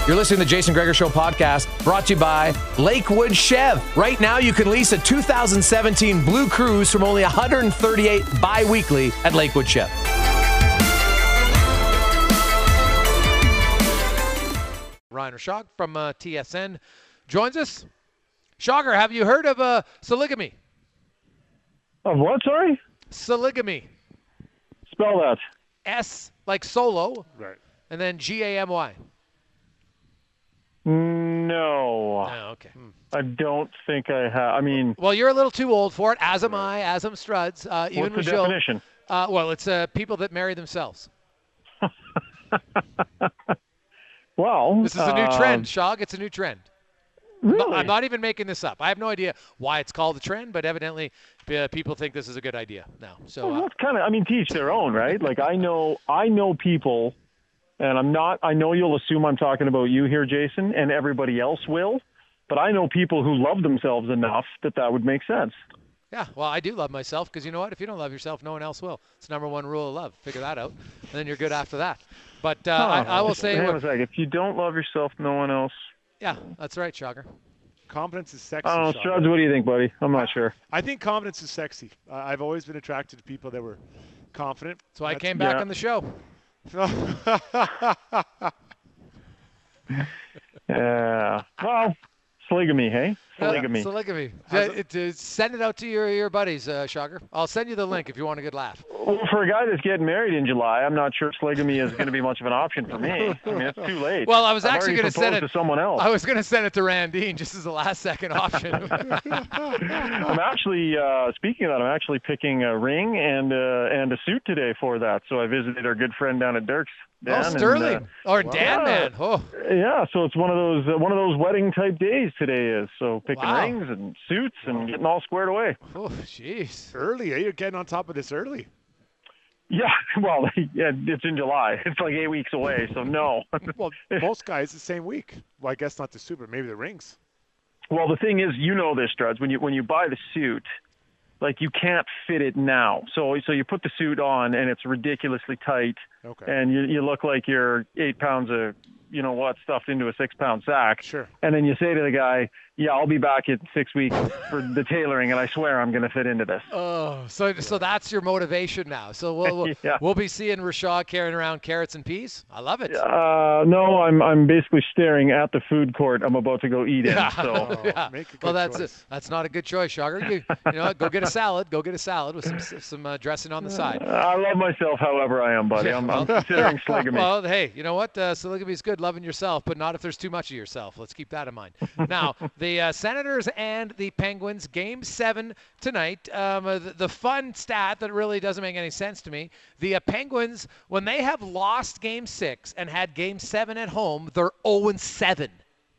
You're listening to the Jason Gregor Show podcast, brought to you by Lakewood Chev. Right now, you can lease a 2017 Blue Cruise from only $138 bi-weekly at Lakewood Chev. Ryan Rashog from TSN joins us. Shogger, have you heard of Soligamy? Of what, sorry? Soligamy. Spell that. S like solo, Right. and then Gamy. No. Oh, okay. I don't think I have. I mean, Well, you're a little too old for it, as am I, as am Struds. Even what's the Rajil. definition? Well, it's people that marry themselves. Well, This is a new trend, Shog. It's a new trend. Really? I'm not even making this up. I have no idea why it's called a trend, but evidently people think this is a good idea now. So Well, that's kind of. I mean, to each their own, right? Like I know people, and I'm not. I know you'll assume I'm talking about you here, Jason, and everybody else will. But I know people who love themselves enough that would make sense. yeah, well, I do love myself because you know what? If you don't love yourself, no one else will. It's the number one rule of love. Figure that out, and then you're good after that. But I will say, hang on a second. If you don't love yourself, no one else. yeah, that's right, Shogger. Confidence is sexy. I don't know, Sean. Struds. What do you think, buddy? I'm not sure. I think confidence is sexy. I've always been attracted to people that were confident. So I came back yeah. on the show. Yeah. Well, Soligamy, hey? Soligamy. Soligamy. Send it out to your buddies, Shogger. I'll send you the link if you want a good laugh. Well, for a guy that's getting married in July, I'm not sure Polygamy is going to be much of an option for me. I mean, it's too late. Well, I was I've actually already going to send it proposed to someone else. I was going to send it to Randine just as a last-second option. I'm actually speaking of that. I'm actually picking a ring and a suit today for that. So I visited our good friend down at Dirk's. Dan, oh, Sterling or Dan, man. Oh, yeah. So it's one of those wedding type days today is. So picking Wow. rings and suits and getting all squared away. oh, jeez. Early, eh? You're getting on top of this early. Yeah. Well, yeah. It's in July. It's like 8 weeks away. So no. Well, most guys the same week. Well, I guess not the suit, but maybe the rings. Well, the thing is, you know this, Struds, when you buy the suit, like you can't fit it now. So you put the suit on and it's ridiculously tight, Okay. and you look like you're 8 pounds of stuffed into a 6-pound sack. Sure. And then you say to the guy, "Yeah, I'll be back in 6 weeks for the tailoring, and I swear I'm going to fit into this." Oh, so that's your motivation now. So we'll Yeah. we'll be seeing Rashad carrying around carrots and peas. I love it. No, I'm basically staring at the food court I'm about to go eat in. Yeah. So Yeah. Make a Well, good that's choice. that's not a good choice, Shogger. You know what? Go get a salad. Go get a salad with some dressing on the side. I love myself, however I am, buddy. I'm considering Polygamy. Well, hey, you know what? Polygamy is good, loving yourself, but not if there's too much of yourself. Let's keep that in mind. Now, the Senators and the Penguins, Game 7 tonight. The fun stat that really doesn't make any sense to me, the Penguins, when they have lost Game 6 and had Game 7 at home, they're 0-7.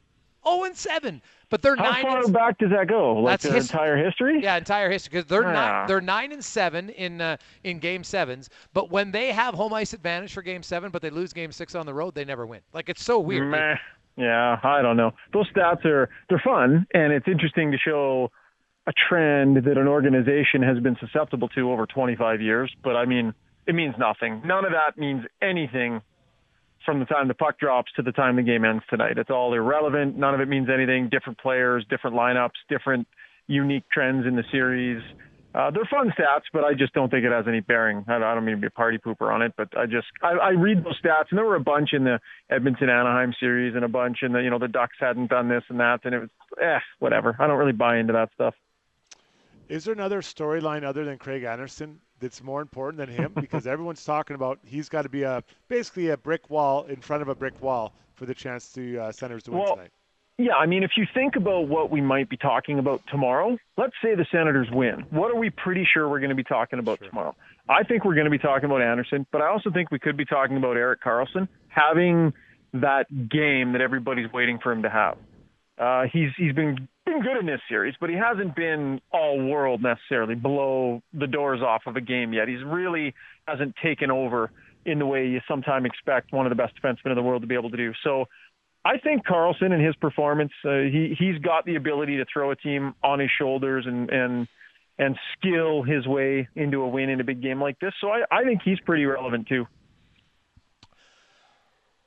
0-7. But they're How 9 far back does that go? Like That's their entire history? Yeah, entire history, because they're Yeah. they're 9-7 in Game 7s. But when they have home ice advantage for Game 7, but they lose Game 6 on the road, they never win. Like, it's so weird. Meh. Yeah, I don't know. Those stats they're fun, and it's interesting to show a trend that an organization has been susceptible to over 25 years. But I mean, it means nothing. None of that means anything from the time the puck drops to the time the game ends tonight. It's all irrelevant. None of it means anything. Different players, different lineups, different unique trends in the series. They're fun stats, but I just don't think it has any bearing. I don't mean to be a party pooper on it, but I read those stats, and there were a bunch in the Edmonton-Anaheim series and a bunch in the Ducks hadn't done this and that, and it was, whatever. I don't really buy into that stuff. Is there another storyline other than Craig Anderson that's more important than him? Because everyone's talking about he's got to be basically a brick wall in front of a brick wall for the chance to Senators to win tonight. Yeah, I mean, if you think about what we might be talking about tomorrow, let's say the Senators win. What are we pretty sure we're going to be talking about tomorrow? I think we're going to be talking about Anderson, but I also think we could be talking about Erik Karlsson having that game that everybody's waiting for him to have. He's been good in this series, but he hasn't been all world necessarily, blow the doors off of a game yet. He's really hasn't taken over in the way you sometimes expect one of the best defensemen in the world to be able to do. So I think Karlsson and his performance, he's got the ability to throw a team on his shoulders and skill his way into a win in a big game like this. So I think he's pretty relevant too.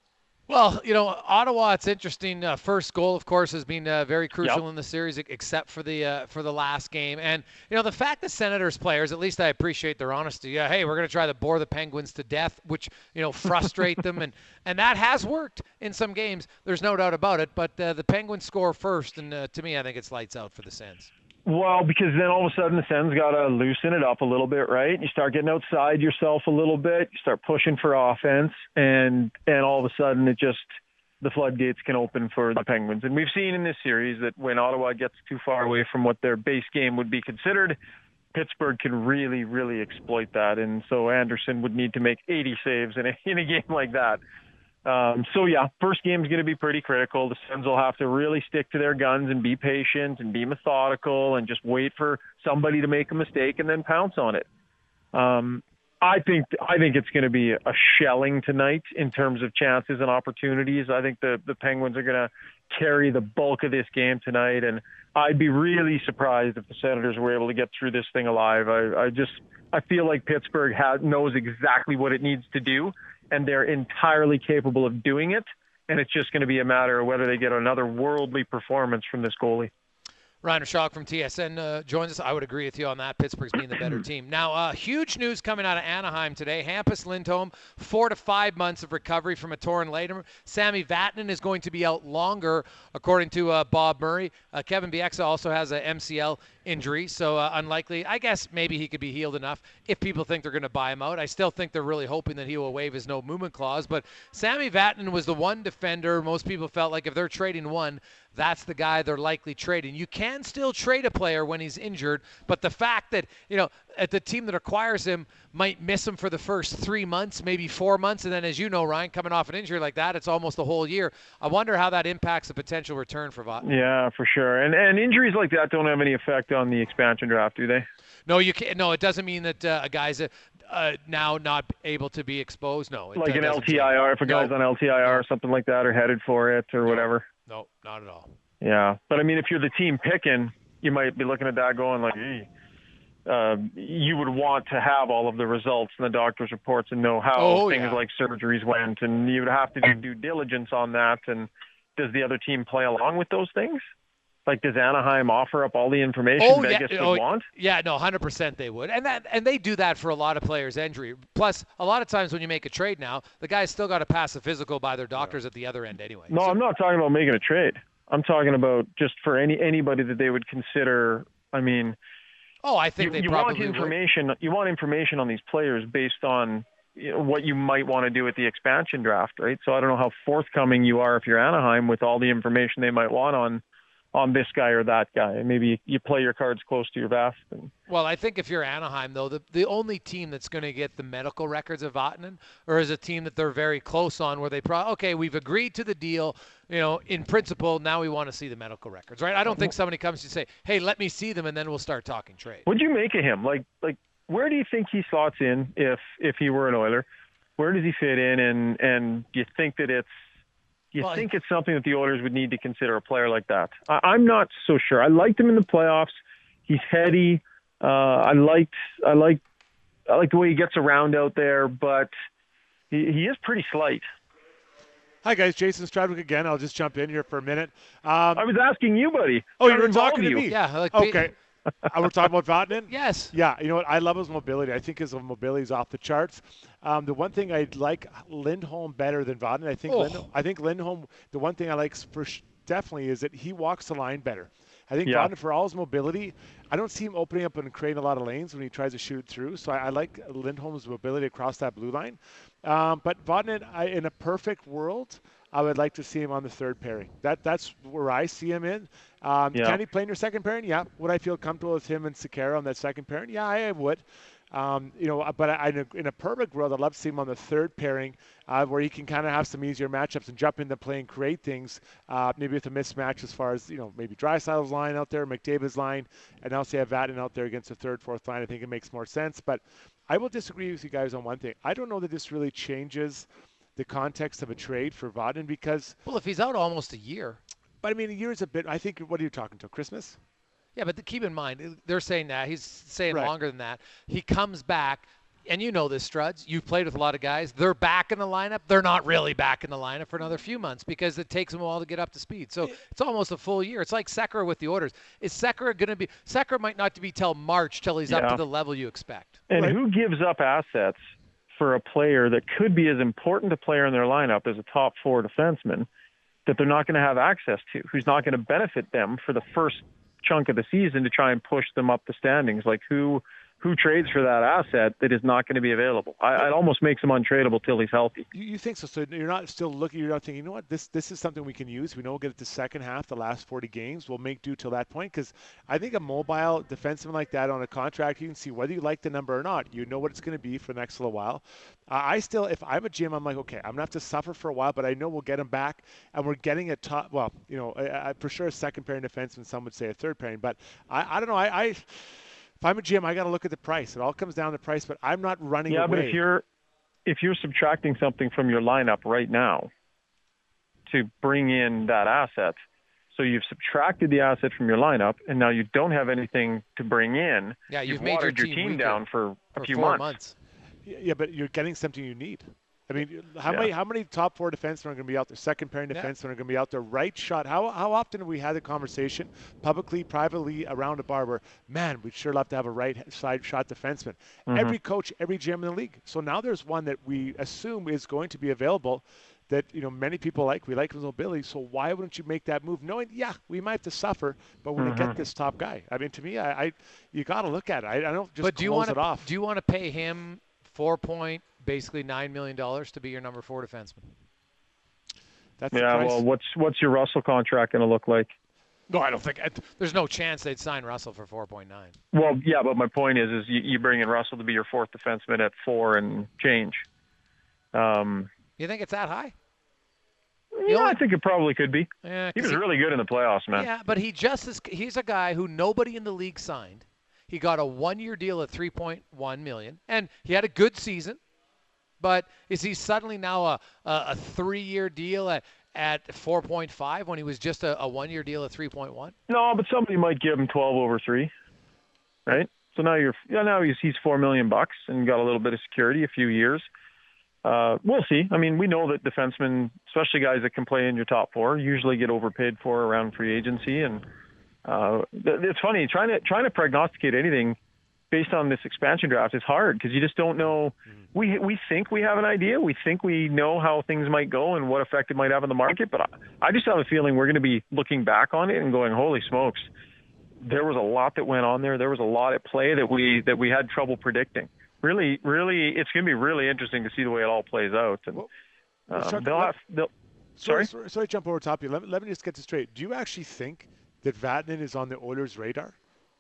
Well, Ottawa, it's interesting. First goal, of course, has been very crucial in the series, except for the last game. And, the fact that Senators players, at least I appreciate their honesty. Hey, we're going to try to bore the Penguins to death, which, frustrate them. And that has worked in some games. There's no doubt about it. But the Penguins score first. And to me, I think it's lights out for the Sens. Well, because then all of a sudden the Sens got to loosen it up a little bit, right? You start getting outside yourself a little bit. You start pushing for offense, and all of a sudden the floodgates can open for the Penguins. And we've seen in this series that when Ottawa gets too far away from what their base game would be considered, Pittsburgh can really, really exploit that. And so Anderson would need to make 80 saves in a game like that. First game is going to be pretty critical. The Sens will have to really stick to their guns and be patient and be methodical and just wait for somebody to make a mistake and then pounce on it. I think it's going to be a shelling tonight in terms of chances and opportunities. I think the Penguins are going to carry the bulk of this game tonight, and I'd be really surprised if the Senators were able to get through this thing alive. I feel like Pittsburgh knows exactly what it needs to do, and they're entirely capable of doing it. And it's just going to be a matter of whether they get another worldly performance from this goalie. Ryan Rishaug from TSN joins us. I would agree with you on that. Pittsburgh's being the better team. Now, huge news coming out of Anaheim today. Hampus Lindholm, 4 to 5 months of recovery from a torn labrum. Sami Vatanen is going to be out longer, according to Bob Murray. Kevin Bieksa also has an MCL injury, so unlikely. I guess maybe he could be healed enough if people think they're going to buy him out. I still think they're really hoping that he will waive his no movement clause. But Sami Vatanen was the one defender most people felt like if they're trading one, that's the guy they're likely trading. You can still trade a player when he's injured, but the fact that, at the team that acquires him might miss him for the first 3 months, maybe 4 months, and then as you know, Ryan, coming off an injury like that, it's almost a whole year. I wonder how that impacts the potential return for Vatanen. Yeah, for sure. And injuries like that don't have any effect on the expansion draft, do they? No, you can't. No, it doesn't mean that a guy's now not able to be exposed. No, like an LTIR, if a guy's on LTIR or something like that, or headed for it or whatever. No, not at all. Yeah, but I mean, if you're the team picking, you might be looking at that going like, you would want to have all of the results and the doctor's reports and know how things like surgeries went, and you would have to do due diligence on that. And does the other team play along with those things? Like, does Anaheim offer up all the information Vegas would want? Yeah, no, 100% they would. And they do that for a lot of players' injury. Plus, a lot of times when you make a trade now, the guy's still got to pass a physical by their doctors at the other end anyway. No, I'm not talking about making a trade. I'm talking about just for anybody that they would consider. I mean, I think they probably want information. Would. You want information on these players based on what you might want to do at the expansion draft, right? So I don't know how forthcoming you are if you're Anaheim with all the information they might want on this guy or that guy. Maybe you play your cards close to your vest. Well, I think if you're Anaheim, though, the only team that's going to get the medical records of Vatanen or is a team that they're very close on where they we've agreed to the deal, in principle, now we want to see the medical records, right? I don't think somebody comes to say, hey, let me see them, and then we'll start talking trade. What'd you make of him? Like, where do you think he slots in if he were an Oiler? Where does he fit in? And do you think that it's something that the Oilers would need to consider a player like that? I'm not so sure. I liked him in the playoffs. He's heady. I like the way he gets around out there, but he is pretty slight. Hi, guys. Jason Stradwick again. I'll just jump in here for a minute. I was asking you, buddy. Oh, you were talking to me? Yeah. Okay. We're talking about Vatanen? Yes. Yeah, you know what? I love his mobility. I think his mobility is off the charts. The one thing I like Lindholm better than Vatanen. I think Lindholm, the one thing I like definitely is that he walks the line better. I think Vatanen, for all his mobility, I don't see him opening up and creating a lot of lanes when he tries to shoot through. So I like Lindholm's mobility across that blue line. But Vatanen, in a perfect world, I would like to see him on the third pairing. That's where I see him in. Can he play in your second pairing? Yeah. Would I feel comfortable with him and Sekera on that second pairing? Yeah, I would. But in a perfect world, I'd love to see him on the third pairing where he can kind of have some easier matchups and jump into play and create things, maybe with a mismatch as far as, maybe Draisaitl's line out there, McDavid's line, and also have Vatanen out there against the third, fourth line. I think it makes more sense. But I will disagree with you guys on one thing. I don't know that this really changes the context of a trade for Vatanen because... Well, if he's out almost a year. But, a year is a bit... I think, what are you talking to, Christmas? Yeah, but keep in mind, they're saying that. He's saying longer than that. He comes back. and you know this, Struds, you've played with a lot of guys. They're back in the lineup. They're not really back in the lineup for another few months because it takes them a while to get up to speed. So it's almost a full year. It's like Sekera with the Oilers. Is Sekera going to be – Sekera might not be till March till he's up to the level you expect. And who gives up assets for a player that could be as important a player in their lineup as a top 4 defenseman that they're not going to have access to, who's not going to benefit them for the first chunk of the season to try and push them up the standings? Like who trades for that asset that is not going to be available? It almost makes him untradeable till he's healthy. You think so? So you're not still looking. You're not thinking, you know what? This is something we can use. We know we'll get it to second half, the last 40 games. We'll make do till that point. Because I think a mobile defenseman like that on a contract, you can see whether you like the number or not. You know what it's going to be for the next little while. I still, if I'm a GM, I'm like, okay, I'm gonna have to suffer for a while, but I know we'll get him back, and we're getting a top. Well, you know, for sure a second pairing defenseman. Some would say a third pairing, but I don't know. If I'm a GM, I got to look at the price. It all comes down to price, but I'm not running away. Yeah, but if you're subtracting something from your lineup right now to bring in that asset, so you've subtracted the asset from your lineup, and now you don't have anything to bring in. Yeah, you've made your team down for a few 4 months. Yeah, but you're getting something you need. I mean, how many top 4 defensemen are going to be out there? Second pairing defensemen are going to be out there. Right shot. How often have we had a conversation publicly, privately, around a bar where, man, we'd sure love to have a right side shot defenseman. Mm-hmm. Every coach, every GM in the league. So now there's one that we assume is going to be available that, you know, many people like. We like his mobility. So why wouldn't you make that move, knowing, yeah, we might have to suffer, but we're going to get this top guy? I mean, to me, you got to look at it. I don't just close it off. Do you want to pay him basically $9 million to be your number 4 defenseman? That's well, what's your Russell contract going to look like? No, I don't think there's no chance they'd sign Russell for 4.9. Well, yeah, but my point is you bring in Russell to be your 4th defenseman at 4 and change. You think it's that high? Yeah, I think it probably could be. Yeah, he was really good in the playoffs, man. Yeah, but he's a guy who nobody in the league signed. He got a 1-year deal at $3.1 million, and he had a good season. But is he suddenly now a 3-year deal at 4.5 when he was just a 1-year deal at 3.1? No, but somebody might give him 12 over 3, right? So now he's $4 million and got a little bit of security, a few years. We'll see. I mean, we know that defensemen, especially guys that can play in your top 4, usually get overpaid for around free agency, and it's funny trying to prognosticate anything based on this expansion draft is hard because you just don't know. We think we have an idea. We think we know how things might go and what effect it might have on the market. But I just have a feeling we're going to be looking back on it and going, holy smokes, there was a lot that went on there. There was a lot at play that we had trouble predicting. Really, it's going to be really interesting to see the way it all plays out. And sorry to jump over top of you. Let me just get this straight. Do you actually think that Vatanen is on the Oilers' radar?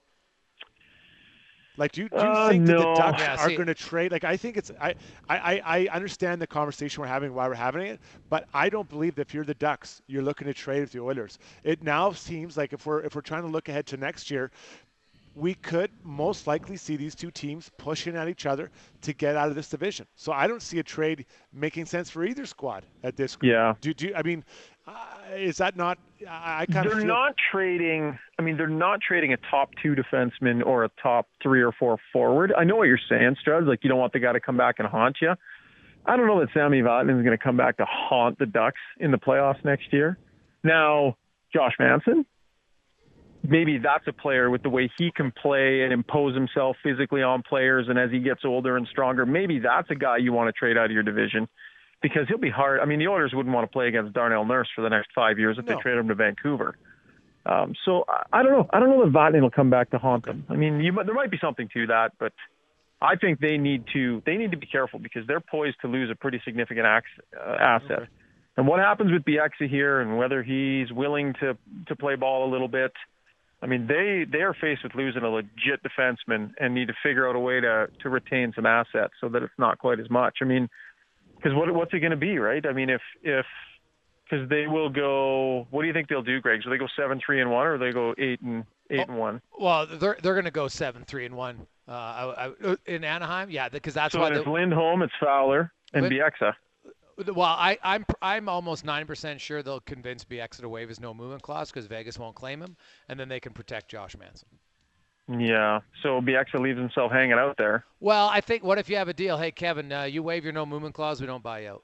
Like, do you think that the Ducks are going to trade? Like, I think it's I understand the conversation we're having, why we're having it, but I don't believe that if you're the Ducks, you're looking to trade with the Oilers. It now seems like if we're trying to look ahead to next year, we could most likely see these two teams pushing at each other to get out of this division. So I don't see a trade making sense for either squad at this. Yeah. I mean, is that not? They're not trading. I mean, they're not trading a top 2 defenseman or a top 3 or 4 forward. I know what you're saying, Struds. Like, you don't want the guy to come back and haunt you. I don't know that Sami Vatanen is going to come back to haunt the Ducks in the playoffs next year. Now, Josh Manson, maybe that's a player with the way he can play and impose himself physically on players, and as he gets older and stronger, maybe that's a guy you want to trade out of your division because he'll be hard. I mean, the Oilers wouldn't want to play against Darnell Nurse for the next 5 years if they traded him to Vancouver. So I don't know. I don't know that Vatanen will come back to haunt them. I mean, there might be something to that, but I think they need to be careful because they're poised to lose a pretty significant asset. Okay. And what happens with Bieksa here and whether he's willing to play ball a little bit, I mean, they are faced with losing a legit defenseman and need to figure out a way to retain some assets so that it's not quite as much. I mean, because what's it going to be, right? I mean, if because they will go. What do you think they'll do, Greg? So they go 7-3-1, or they go 8-1? Well, they're going to go 7-3-1 in Anaheim. Yeah, because that's why. So it's Lindholm, it's Fowler, and Bieksa. Well, I'm almost 9% sure they'll convince Bieksa to waive his no movement clause because Vegas won't claim him, and then they can protect Josh Manson. Yeah. So Bieksa leaves himself hanging out there. Well, I think, what if you have a deal? Hey, Kevin, you waive your no movement clause, we don't buy you out.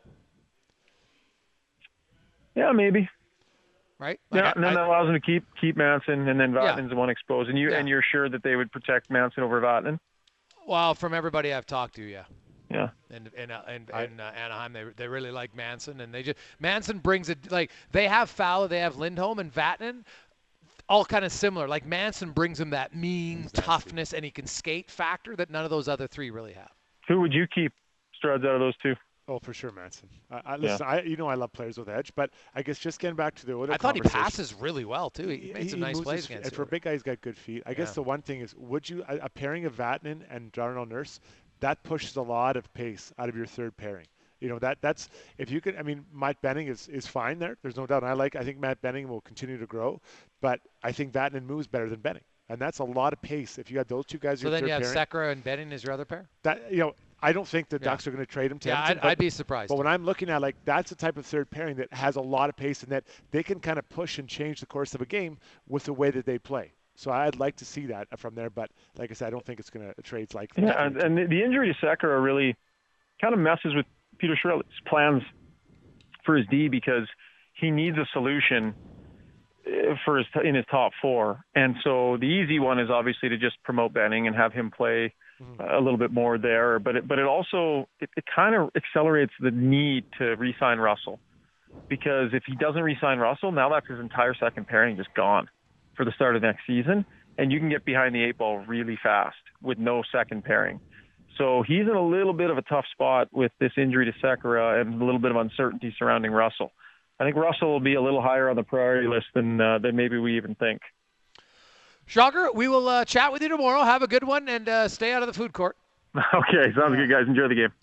Yeah, maybe. Right? Yeah, and then that allows them to keep Manson, and then Vatanen's the one exposed. And you're sure that they would protect Manson over Vatanen? Well, from everybody I've talked to, yeah. Yeah. And Anaheim, they really like Manson, and Manson brings it, like, they have Fowler, they have Lindholm, and Vatanen, all kind of similar. Like, Manson brings him that mean toughness, and he can skate factor that none of those other three really have. Who would you keep, Struds, out of those two? Oh, for sure, Manson. Listen, I love players with edge, but I guess just getting back to the Oda I thought he passes really well, too. He made some nice plays against you. For a big guy, he's got good feet. I guess the one thing is, would you, a pairing of Vatanen and Darnell Nurse, that pushes a lot of pace out of your third pairing. You know, that's if you can. I mean, Matt Benning is fine there. There's no doubt. And I think Matt Benning will continue to grow, but I think Vatanen moves better than Benning, and that's a lot of pace. If you got those two guys, so then you have Sekera and Benning as your other pair. I don't think the Ducks are going to trade him to Edmonton. I'd be surprised. But when I'm looking at, like, that's the type of third pairing that has a lot of pace and that they can kind of push and change the course of a game with the way that they play. So I'd like to see that from there. But like I said, I don't think it's going to trades like that. Yeah, and the injury to Sekera really kind of messes with Peter Chiarelli's plans for his D, because he needs a solution in his top four. And so the easy one is obviously to just promote Benning and have him play a little bit more there, but it also kind of accelerates the need to re-sign Russell, because if he doesn't re-sign Russell, now that's his entire second pairing just gone for the start of next season, and you can get behind the eight ball really fast with no second pairing. So he's in a little bit of a tough spot with this injury to Sekera and a little bit of uncertainty surrounding Russell. I think Russell will be a little higher on the priority list than maybe we even think. Shocker, we will chat with you tomorrow. Have a good one, and stay out of the food court. Okay, sounds good, guys. Enjoy the game.